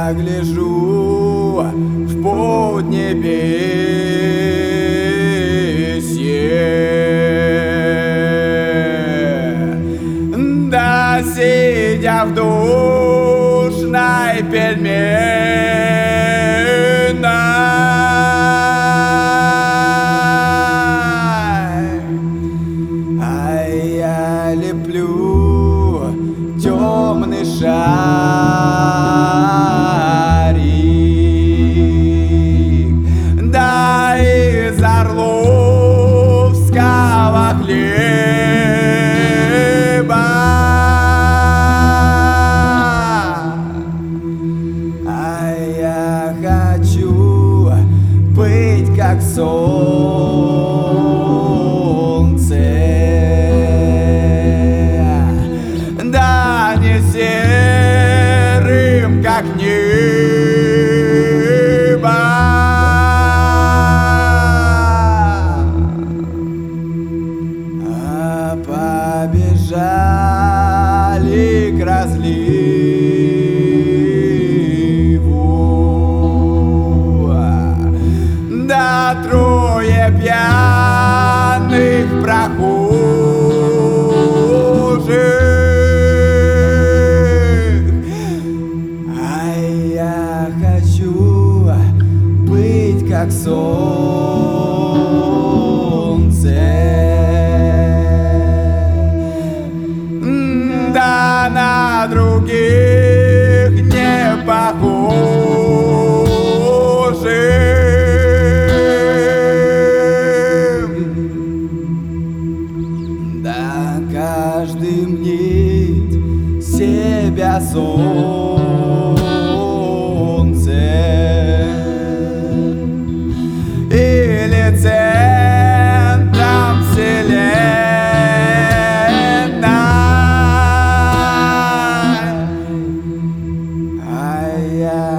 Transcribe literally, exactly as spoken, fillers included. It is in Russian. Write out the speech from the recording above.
я гляжу в поднебесье, да сидя в душной пельменной, а я леплю темный шарик, да из орловского хлеба, а я хочу быть как солнце, да не серым, как небо, а побежали к разливу, да трое пьяных прохожих, а я хочу быть как солнце, да на других не похожим, да каждый мнит себя солнце или центром вселенной, а я